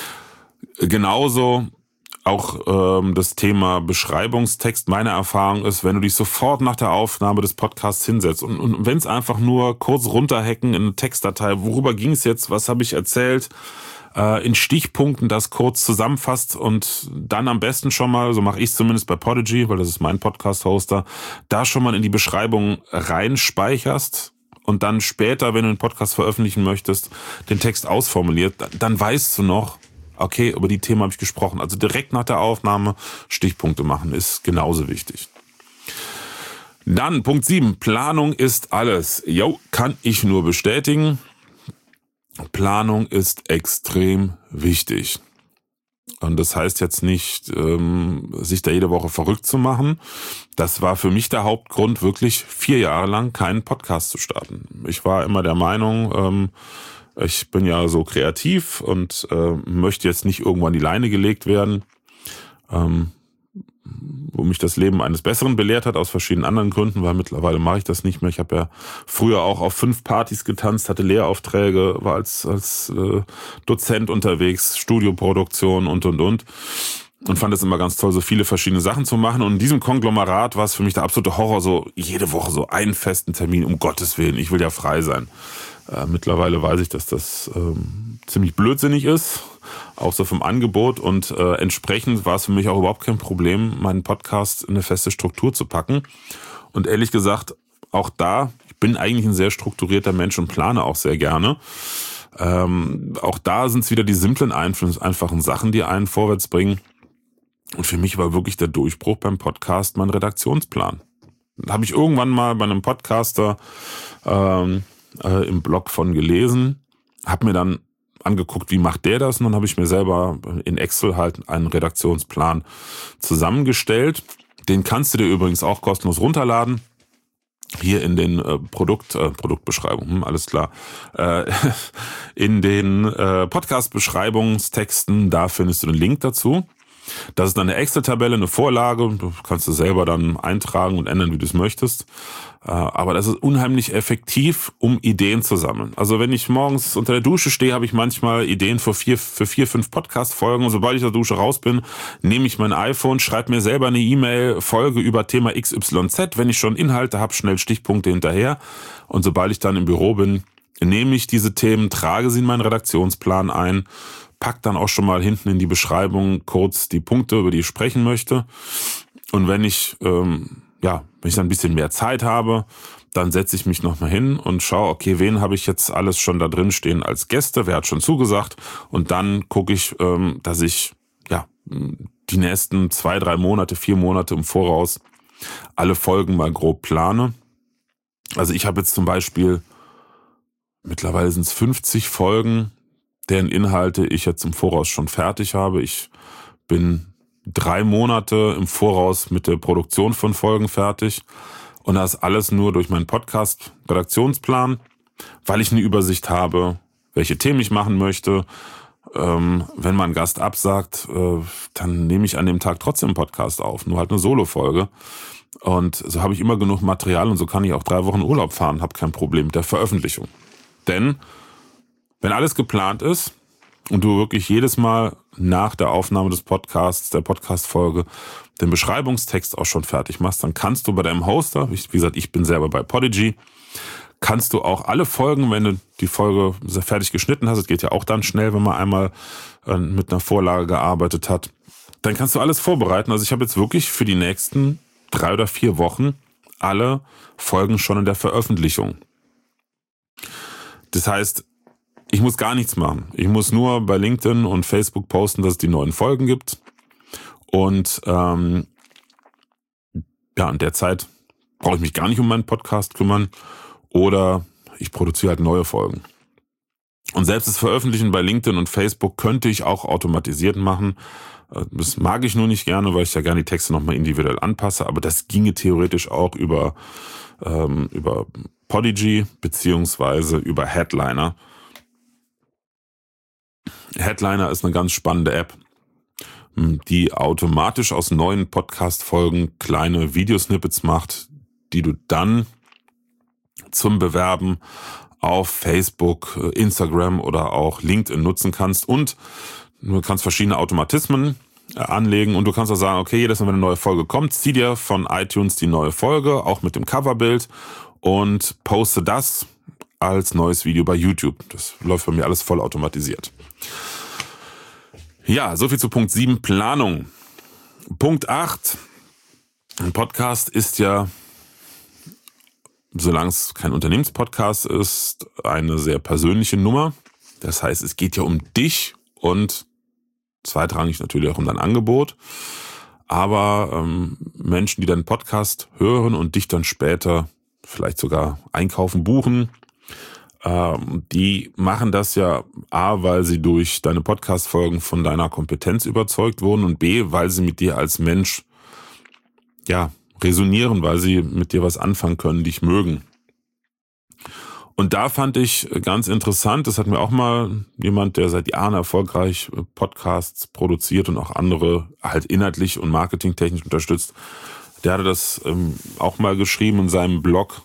Genauso auch das Thema Beschreibungstext. Meine Erfahrung ist, wenn du dich sofort nach der Aufnahme des Podcasts hinsetzt und wenn es einfach nur kurz runterhacken in eine Textdatei, worüber ging es jetzt, was habe ich erzählt, in Stichpunkten das kurz zusammenfasst und dann am besten schon mal, so mache ich es zumindest bei Podigy, weil das ist mein Podcast-Hoster, da schon mal in die Beschreibung reinspeicherst und dann später, wenn du den Podcast veröffentlichen möchtest, den Text ausformuliert, dann weißt du noch, okay, über die Themen habe ich gesprochen. Also direkt nach der Aufnahme Stichpunkte machen ist genauso wichtig. Dann Punkt 7, Planung ist alles. Jo, kann ich nur bestätigen. Planung ist extrem wichtig. Und das heißt jetzt nicht, sich da jede Woche verrückt zu machen. Das war für mich der Hauptgrund, wirklich 4 Jahre lang keinen Podcast zu starten. Ich war immer der Meinung, ich bin ja so kreativ und möchte jetzt nicht irgendwann die Leine gelegt werden, wo mich das Leben eines Besseren belehrt hat, aus verschiedenen anderen Gründen, weil mittlerweile mache ich das nicht mehr. Ich habe ja früher auch auf 5 Partys getanzt, hatte Lehraufträge, war als Dozent unterwegs, Studioproduktion und fand es immer ganz toll, so viele verschiedene Sachen zu machen. Und in diesem Konglomerat war es für mich der absolute Horror, so jede Woche so einen festen Termin, um Gottes Willen, ich will ja frei sein. Mittlerweile weiß ich, dass das ziemlich blödsinnig ist, auch so vom Angebot, und entsprechend war es für mich auch überhaupt kein Problem, meinen Podcast in eine feste Struktur zu packen. Und ehrlich gesagt, auch da, ich bin eigentlich ein sehr strukturierter Mensch und plane auch sehr gerne. Auch da sind es wieder die simplen, einfachen Sachen, die einen vorwärts bringen. Und für mich war wirklich der Durchbruch beim Podcast mein Redaktionsplan. Da habe ich irgendwann mal bei einem Podcaster im Blog von gelesen, habe mir dann angeguckt, wie macht der das, und dann habe ich mir selber in Excel halt einen Redaktionsplan zusammengestellt. Den kannst du dir übrigens auch kostenlos runterladen. Hier in den Produktbeschreibungen, alles klar. In den Podcast-Beschreibungstexten, da findest du den Link dazu. Das ist dann eine Excel-Tabelle, eine Vorlage. Du kannst du selber dann eintragen und ändern, wie du es möchtest. Aber das ist unheimlich effektiv, um Ideen zu sammeln. Also wenn ich morgens unter der Dusche stehe, habe ich manchmal Ideen für 5 Podcast-Folgen. Und sobald ich aus der Dusche raus bin, nehme ich mein iPhone, schreibe mir selber eine E-Mail, Folge über Thema XYZ. Wenn ich schon Inhalte habe, schnell Stichpunkte hinterher. Und sobald ich dann im Büro bin, nehme ich diese Themen, trage sie in meinen Redaktionsplan ein, pack dann auch schon mal hinten in die Beschreibung kurz die Punkte, über die ich sprechen möchte. Und wenn ich dann ein bisschen mehr Zeit habe, dann setze ich mich nochmal hin und schaue, okay, wen habe ich jetzt alles schon da drin stehen als Gäste, wer hat schon zugesagt, und dann gucke ich, dass ich die nächsten 2, 3 Monate, 4 Monate im Voraus alle Folgen mal grob plane. Also ich habe jetzt zum Beispiel, mittlerweile sind es 50 Folgen, deren Inhalte ich jetzt im Voraus schon fertig habe. Ich bin 3 Monate im Voraus mit der Produktion von Folgen fertig. Und das alles nur durch meinen Podcast-Redaktionsplan, weil ich eine Übersicht habe, welche Themen ich machen möchte. Wenn mein Gast absagt, dann nehme ich an dem Tag trotzdem einen Podcast auf, nur halt eine Solo-Folge. Und so habe ich immer genug Material und so kann ich auch 3 Wochen Urlaub fahren, habe kein Problem mit der Veröffentlichung. Denn wenn alles geplant ist und du wirklich jedes Mal nach der Aufnahme des Podcasts, der Podcast-Folge, den Beschreibungstext auch schon fertig machst, dann kannst du bei deinem Hoster, wie gesagt, ich bin selber bei Podigy, kannst du auch alle Folgen, wenn du die Folge fertig geschnitten hast, es geht ja auch dann schnell, wenn man einmal mit einer Vorlage gearbeitet hat, dann kannst du alles vorbereiten. Also ich habe jetzt wirklich für die nächsten 3 oder 4 Wochen alle Folgen schon in der Veröffentlichung. Das heißt, ich muss gar nichts machen. Ich muss nur bei LinkedIn und Facebook posten, dass es die neuen Folgen gibt. Und in der Zeit brauche ich mich gar nicht um meinen Podcast kümmern. Oder ich produziere halt neue Folgen. Und selbst das Veröffentlichen bei LinkedIn und Facebook könnte ich auch automatisiert machen. Das mag ich nur nicht gerne, weil ich ja gerne die Texte nochmal individuell anpasse. Aber das ginge theoretisch auch über Podigy beziehungsweise über Headliner. Headliner ist eine ganz spannende App, die automatisch aus neuen Podcast-Folgen kleine Videosnippets macht, die du dann zum Bewerben auf Facebook, Instagram oder auch LinkedIn nutzen kannst. Und du kannst verschiedene Automatismen anlegen und du kannst auch sagen, okay, jedes Mal, wenn eine neue Folge kommt, zieh dir von iTunes die neue Folge, auch mit dem Coverbild und poste das als neues Video bei YouTube. Das läuft bei mir alles voll automatisiert. Ja, soviel zu Punkt 7, Planung. Punkt 8, ein Podcast ist ja, solange es kein Unternehmenspodcast ist, eine sehr persönliche Nummer. Das heißt, es geht ja um dich und zweitrangig natürlich auch um dein Angebot. Aber Menschen, die deinen Podcast hören und dich dann später vielleicht sogar einkaufen, buchen, die machen das ja A, weil sie durch deine Podcast-Folgen von deiner Kompetenz überzeugt wurden und B, weil sie mit dir als Mensch resonieren, weil sie mit dir was anfangen können, dich mögen. Und da fand ich ganz interessant, das hat mir auch mal jemand, der seit Jahren erfolgreich Podcasts produziert und auch andere halt inhaltlich und marketingtechnisch unterstützt, der hatte das auch mal geschrieben in seinem Blog.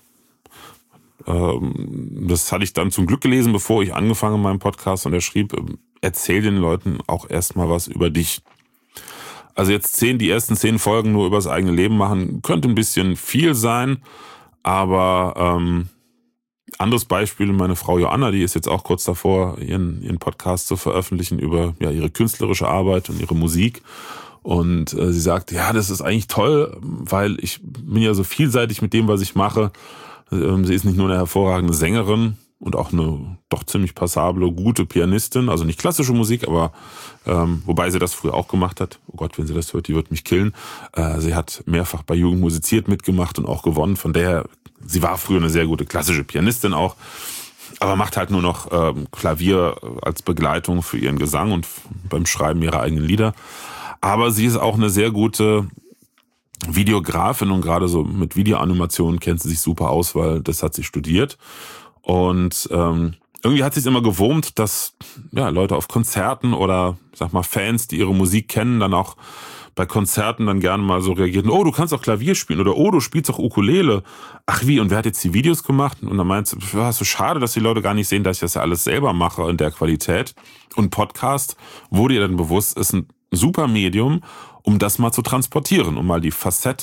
Das hatte ich dann zum Glück gelesen, bevor ich angefangen habe mit meinem Podcast, und er schrieb, erzähl den Leuten auch erstmal was über dich. Also jetzt die ersten 10 Folgen nur über das eigene Leben machen, könnte ein bisschen viel sein, aber anderes Beispiel, meine Frau Joanna, die ist jetzt auch kurz davor, ihren Podcast zu veröffentlichen über ihre künstlerische Arbeit und ihre Musik. Und sie sagt, ja, das ist eigentlich toll, weil ich bin ja so vielseitig mit dem, was ich mache. Sie ist nicht nur eine hervorragende Sängerin und auch eine doch ziemlich passable, gute Pianistin, also nicht klassische Musik, aber wobei sie das früher auch gemacht hat. Oh Gott, wenn sie das hört, die wird mich killen. Sie hat mehrfach bei Jugend musiziert mitgemacht und auch gewonnen. Von daher, sie war früher eine sehr gute klassische Pianistin auch, aber macht halt nur noch Klavier als Begleitung für ihren Gesang und beim Schreiben ihrer eigenen Lieder. Aber sie ist auch eine sehr gute Videografin und gerade so mit Videoanimationen kennt sie sich super aus, weil das hat sie studiert. Und irgendwie hat sie es immer gewurmt, dass Leute auf Konzerten oder Fans, die ihre Musik kennen, dann auch bei Konzerten dann gerne mal so reagierten, oh, du kannst auch Klavier spielen oder oh, du spielst auch Ukulele. Ach wie, und wer hat jetzt die Videos gemacht? Und dann meint sie, ist so schade, dass die Leute gar nicht sehen, dass ich das ja alles selber mache in der Qualität. Und Podcast wurde ihr dann bewusst, ist ein super Medium, um das mal zu transportieren, um mal die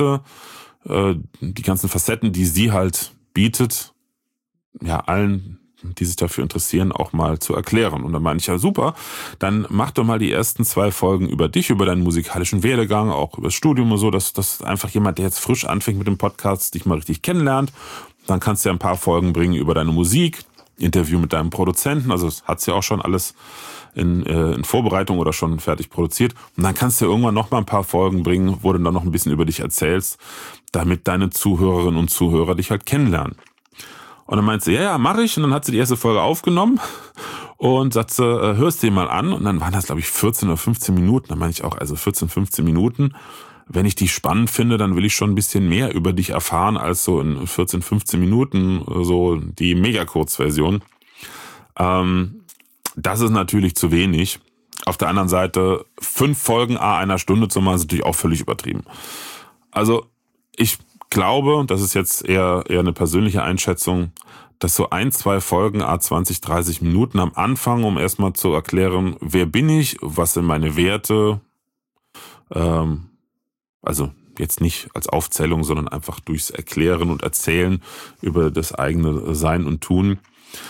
ganzen Facetten, die sie halt bietet, allen, die sich dafür interessieren, auch mal zu erklären. Und dann meine ich, ja super, dann mach doch mal die ersten 2 Folgen über dich, über deinen musikalischen Werdegang, auch über das Studium und so, dass einfach jemand, der jetzt frisch anfängt mit dem Podcast, dich mal richtig kennenlernt. Dann kannst du ja ein paar Folgen bringen über deine Musik, Interview mit deinem Produzenten, also das hat's ja auch schon alles in Vorbereitung oder schon fertig produziert. Und dann kannst du ja irgendwann noch mal ein paar Folgen bringen, wo du dann noch ein bisschen über dich erzählst, damit deine Zuhörerinnen und Zuhörer dich halt kennenlernen. Und dann meinte sie, ja, mache ich. Und dann hat sie die erste Folge aufgenommen und sagte, hörst dir mal an. Und dann waren das, glaube ich, 14 oder 15 Minuten. Dann meine ich auch, also 14, 15 Minuten. Wenn ich dich spannend finde, dann will ich schon ein bisschen mehr über dich erfahren als so in 14, 15 Minuten, so die Mega-Kurzversion. Das ist natürlich zu wenig. Auf der anderen Seite 5 Folgen einer Stunde zu machen, ist natürlich auch völlig übertrieben. Also ich glaube, und das ist jetzt eher eine persönliche Einschätzung, dass so 1, 2 Folgen 20, 30 Minuten am Anfang, um erstmal zu erklären, wer bin ich, was sind meine Werte, also jetzt nicht als Aufzählung, sondern einfach durchs Erklären und Erzählen über das eigene Sein und Tun.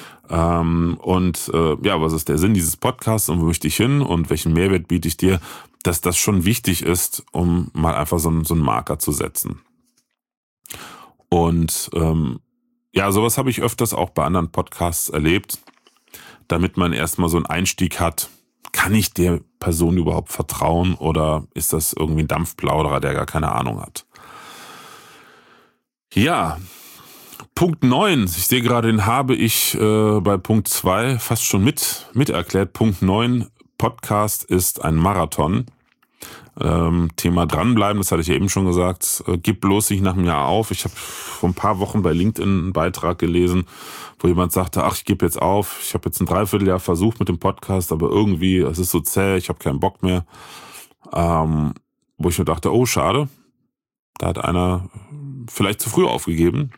Was ist der Sinn dieses Podcasts und wo möchte ich hin und welchen Mehrwert biete ich dir, dass das schon wichtig ist, um mal einfach so einen Marker zu setzen. Und sowas habe ich öfters auch bei anderen Podcasts erlebt, damit man erstmal so einen Einstieg hat. Kann ich der Person überhaupt vertrauen oder ist das irgendwie ein Dampfplauderer, der gar keine Ahnung hat? Ja, Punkt 9, ich sehe gerade, den habe ich bei Punkt 2 fast schon mit erklärt. Punkt 9, Podcast ist ein Marathon. Thema dranbleiben, das hatte ich ja eben schon gesagt, gib bloß nicht nach einem Jahr auf. Ich habe vor ein paar Wochen bei LinkedIn einen Beitrag gelesen, wo jemand sagte, ich gebe jetzt auf, ich habe jetzt ein Dreivierteljahr versucht mit dem Podcast, aber irgendwie, es ist so zäh, ich habe keinen Bock mehr. Wo ich mir dachte, oh schade, da hat einer vielleicht zu früh aufgegeben.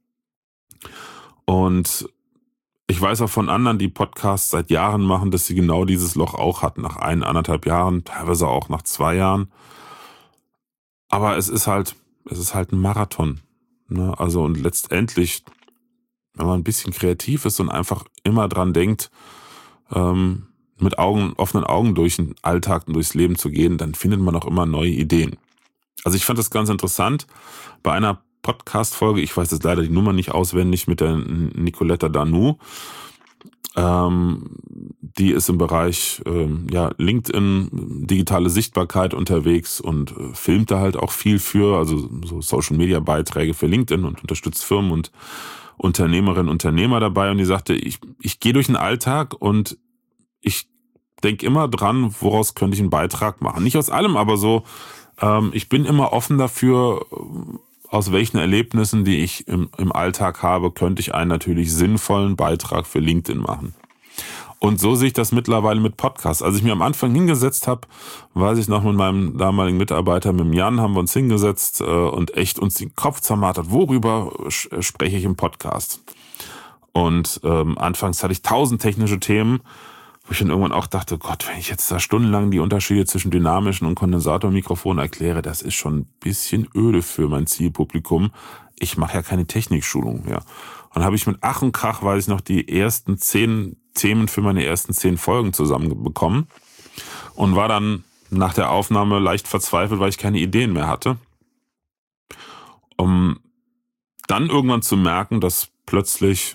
Und ich weiß auch von anderen, die Podcasts seit Jahren machen, dass sie genau dieses Loch auch hatten, nach 1,5 Jahren, teilweise auch nach 2 Jahren. Aber es ist halt ein Marathon. Ne? Also und letztendlich, wenn man ein bisschen kreativ ist und einfach immer dran denkt, mit offenen Augen durch den Alltag und durchs Leben zu gehen, dann findet man auch immer neue Ideen. Also ich fand das ganz interessant. Bei einer Podcast-Folge, ich weiß jetzt leider die Nummer nicht auswendig, mit der Nicoletta Danu. Die ist im Bereich LinkedIn, digitale Sichtbarkeit unterwegs und filmt da halt auch viel für, also so Social-Media-Beiträge für LinkedIn und unterstützt Firmen und Unternehmerinnen und Unternehmer dabei. Und die sagte, ich gehe durch den Alltag und ich denke immer dran, woraus könnte ich einen Beitrag machen. Nicht aus allem, aber so, ich bin immer offen dafür, aus welchen Erlebnissen, die ich im Alltag habe, könnte ich einen natürlich sinnvollen Beitrag für LinkedIn machen. Und so sehe ich das mittlerweile mit Podcasts. Als ich mir am Anfang hingesetzt habe, weiß ich noch mit meinem damaligen Mitarbeiter, mit dem Jan, haben wir uns hingesetzt und echt uns den Kopf zermartert, worüber spreche ich im Podcast. Und anfangs hatte ich 1000 technische Themen, wo ich dann irgendwann auch dachte, Gott, wenn ich jetzt da stundenlang die Unterschiede zwischen dynamischen und Kondensatormikrofonen erkläre, das ist schon ein bisschen öde für mein Zielpublikum. Ich mache ja keine Technikschulung mehr. Und dann habe ich mit Ach und Krach, weiß ich noch, die ersten 10 Themen für meine ersten 10 Folgen zusammenbekommen und war dann nach der Aufnahme leicht verzweifelt, weil ich keine Ideen mehr hatte. Um dann irgendwann zu merken, dass plötzlich,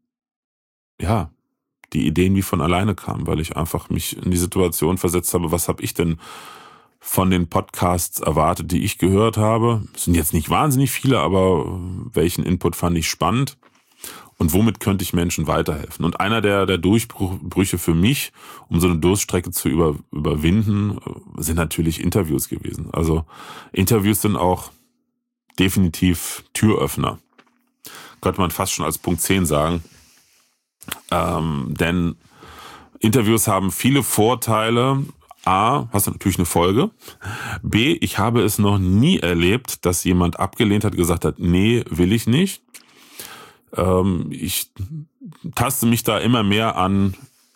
die Ideen wie von alleine kamen, weil ich einfach mich in die Situation versetzt habe, was habe ich denn von den Podcasts erwartet, die ich gehört habe. Es sind jetzt nicht wahnsinnig viele, aber welchen Input fand ich spannend und womit könnte ich Menschen weiterhelfen? Und einer der Durchbrüche für mich, um so eine Durststrecke zu überwinden, sind natürlich Interviews gewesen. Also Interviews sind auch definitiv Türöffner. Könnte man fast schon als Punkt 10 sagen. Denn Interviews haben viele Vorteile. A, hast du natürlich eine Folge. B, ich habe es noch nie erlebt, dass jemand abgelehnt hat, gesagt hat, nee, will ich nicht. Ich taste mich da immer mehr an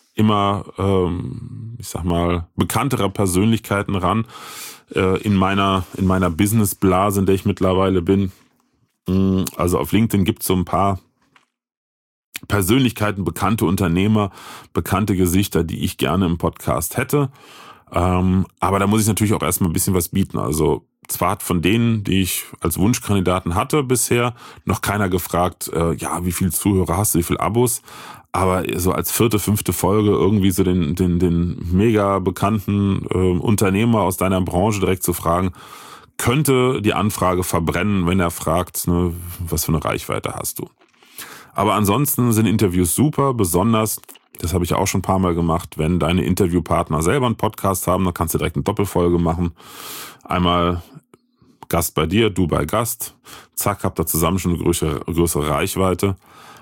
bekanntere Persönlichkeiten ran, in meiner Businessblase, in der ich mittlerweile bin. Also auf LinkedIn gibt es so ein paar Persönlichkeiten, bekannte Unternehmer, bekannte Gesichter, die ich gerne im Podcast hätte. Aber da muss ich natürlich auch erstmal ein bisschen was bieten. Also zwar hat von denen, die ich als Wunschkandidaten hatte bisher, noch keiner gefragt, wie viel Zuhörer hast du, wie viel Abos. Aber so als 4., 5. Folge irgendwie so den mega bekannten Unternehmer aus deiner Branche direkt zu fragen, könnte die Anfrage verbrennen, wenn er fragt, ne, was für eine Reichweite hast du. Aber ansonsten sind Interviews super, besonders, das habe ich auch schon ein paar Mal gemacht, wenn deine Interviewpartner selber einen Podcast haben, dann kannst du direkt eine Doppelfolge machen. Einmal Gast bei dir, du bei Gast. Zack, habt ihr zusammen schon eine größere Reichweite.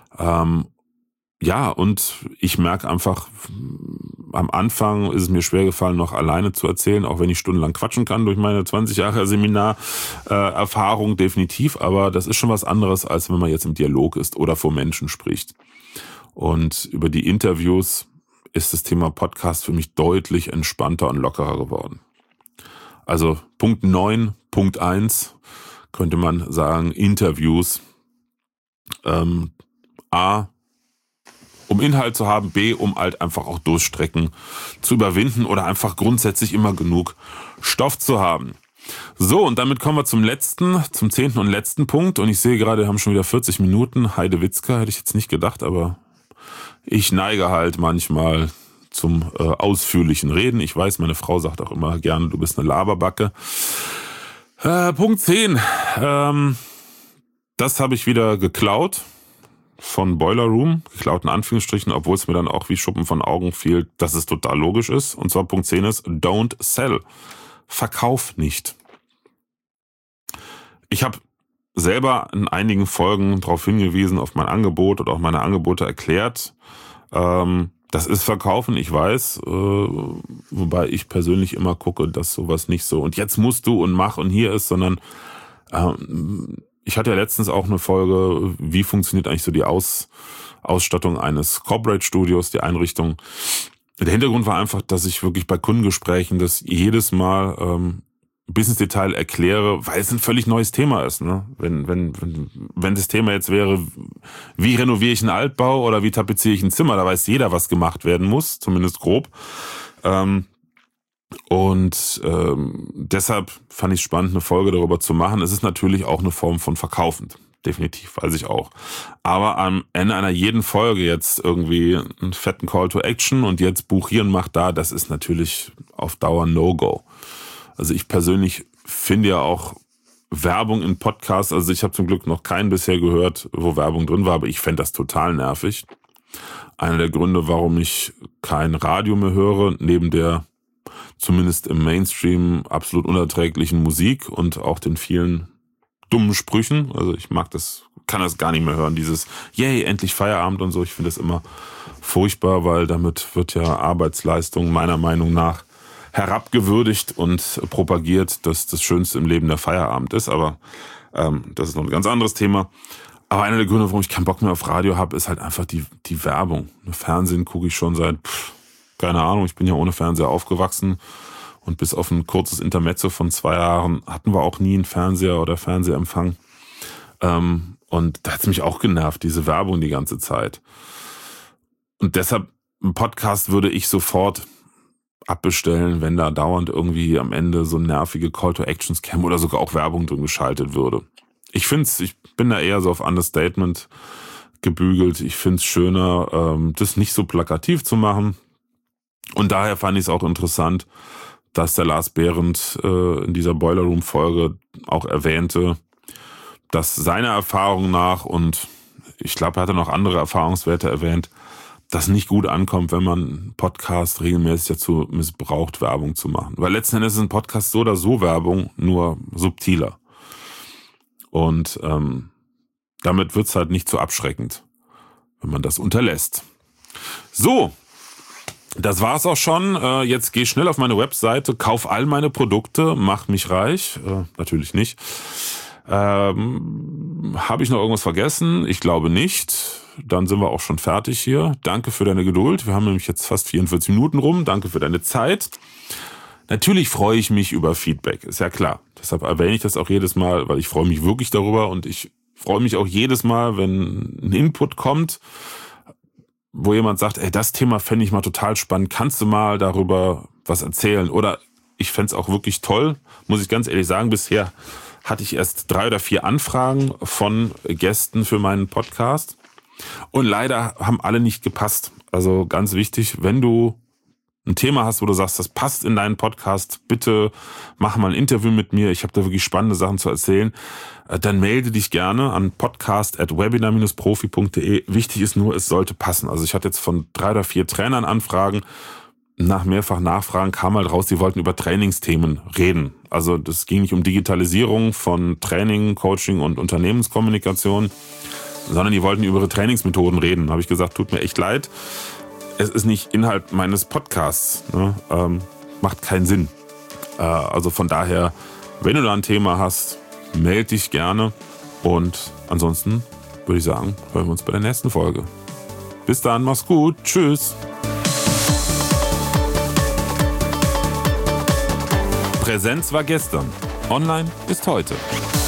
Ja, und ich merke einfach, am Anfang ist es mir schwer gefallen, noch alleine zu erzählen, auch wenn ich stundenlang quatschen kann durch meine 20 Jahre Seminarerfahrung definitiv, aber das ist schon was anderes, als wenn man jetzt im Dialog ist oder vor Menschen spricht. Und über die Interviews ist das Thema Podcast für mich deutlich entspannter und lockerer geworden. Also Punkt 9, Punkt 1 könnte man sagen, Interviews. A, um Inhalt zu haben, B, um halt einfach auch Durststrecken zu überwinden oder einfach grundsätzlich immer genug Stoff zu haben. So, und damit kommen wir zum 10. und letzten Punkt. Und ich sehe gerade, wir haben schon wieder 40 Minuten. Heide Witzka, hätte ich jetzt nicht gedacht, aber ich neige halt manchmal zum ausführlichen Reden. Ich weiß, meine Frau sagt auch immer gerne, du bist eine Laberbacke. Punkt 10. Das habe ich wieder geklaut. Von Boiler Room, geklaut in Anführungsstrichen, obwohl es mir dann auch wie Schuppen von Augen fiel, dass es total logisch ist. Und zwar Punkt 10 ist, don't sell. Verkauf nicht. Ich habe selber in einigen Folgen darauf hingewiesen, auf mein Angebot oder auch meine Angebote erklärt. Das ist Verkaufen, ich weiß, wobei ich persönlich immer gucke, dass sowas nicht so und jetzt musst du und mach und hier ist, sondern ich hatte ja letztens auch eine Folge, wie funktioniert eigentlich so die Ausstattung eines Corporate Studios, die Einrichtung. Der Hintergrund war einfach, dass ich wirklich bei Kundengesprächen das jedes Mal bis ins Detail erkläre, weil es ein völlig neues Thema ist. Ne? Wenn das Thema jetzt wäre, wie renoviere ich einen Altbau oder wie tapeziere ich ein Zimmer, da weiß jeder, was gemacht werden muss, zumindest grob. Deshalb fand ich es spannend, eine Folge darüber zu machen. Es ist natürlich auch eine Form von Verkaufen. Definitiv, weiß ich auch. Aber am Ende einer jeden Folge jetzt irgendwie einen fetten Call to Action und jetzt Buch hier und mach da, das ist natürlich auf Dauer No-Go. Also ich persönlich finde ja auch Werbung in Podcasts, also ich habe zum Glück noch keinen bisher gehört, wo Werbung drin war, aber ich fände das total nervig. Einer der Gründe, warum ich kein Radio mehr höre, neben der zumindest im Mainstream absolut unerträglichen Musik und auch den vielen dummen Sprüchen. Also ich kann das gar nicht mehr hören, dieses yay, endlich Feierabend und so. Ich finde das immer furchtbar, weil damit wird ja Arbeitsleistung meiner Meinung nach herabgewürdigt und propagiert, dass das Schönste im Leben der Feierabend ist. Aber das ist noch ein ganz anderes Thema. Aber einer der Gründe, warum ich keinen Bock mehr auf Radio habe, ist halt einfach die Werbung. Fernsehen gucke ich schon seit keine Ahnung, ich bin ja ohne Fernseher aufgewachsen und bis auf ein kurzes Intermezzo von 2 Jahren hatten wir auch nie einen Fernseher oder Fernsehempfang. Und da hat es mich auch genervt, diese Werbung die ganze Zeit. Und deshalb, einen Podcast würde ich sofort abbestellen, wenn da dauernd irgendwie am Ende so nervige Call-to-Actions kämen oder sogar auch Werbung drin geschaltet würde. Ich bin da eher so auf Understatement gebügelt. Ich finde es schöner, das nicht so plakativ zu machen. Und daher fand ich es auch interessant, dass der Lars Behrendt in dieser Boiler Room Folge auch erwähnte, dass seiner Erfahrung nach, und ich glaube, er hatte noch andere Erfahrungswerte erwähnt, das nicht gut ankommt, wenn man einen Podcast regelmäßig dazu missbraucht, Werbung zu machen. Weil letzten Endes ist ein Podcast so oder so Werbung, nur subtiler. Und damit wird's halt nicht so abschreckend, wenn man das unterlässt. So, das war's auch schon. Jetzt geh schnell auf meine Webseite, kauf all meine Produkte, mach mich reich. Natürlich nicht. Habe ich noch irgendwas vergessen? Ich glaube nicht. Dann sind wir auch schon fertig hier. Danke für deine Geduld. Wir haben nämlich jetzt fast 44 Minuten rum. Danke für deine Zeit. Natürlich freue ich mich über Feedback, ist ja klar. Deshalb erwähne ich das auch jedes Mal, weil ich freue mich wirklich darüber und ich freue mich auch jedes Mal, wenn ein Input kommt, wo jemand sagt, ey, das Thema fände ich mal total spannend, kannst du mal darüber was erzählen? Oder ich fände es auch wirklich toll, muss ich ganz ehrlich sagen, bisher hatte ich erst 3 oder 4 Anfragen von Gästen für meinen Podcast und leider haben alle nicht gepasst. Also ganz wichtig, wenn du ein Thema hast, wo du sagst, das passt in deinen Podcast, bitte mach mal ein Interview mit mir, ich habe da wirklich spannende Sachen zu erzählen, dann melde dich gerne an podcast@webinar-profi.de. Wichtig ist nur, es sollte passen. Also ich hatte jetzt von 3 oder 4 Trainern Anfragen, nach mehrfach Nachfragen kam halt raus, die wollten über Trainingsthemen reden. Also das ging nicht um Digitalisierung von Training, Coaching und Unternehmenskommunikation, sondern die wollten über ihre Trainingsmethoden reden. Da habe ich gesagt, tut mir echt leid, es ist nicht Inhalt meines Podcasts. Ne? Macht keinen Sinn. Also von daher, wenn du da ein Thema hast, melde dich gerne. Und ansonsten würde ich sagen, hören wir uns bei der nächsten Folge. Bis dann, mach's gut. Tschüss. Präsenz war gestern. Online ist heute.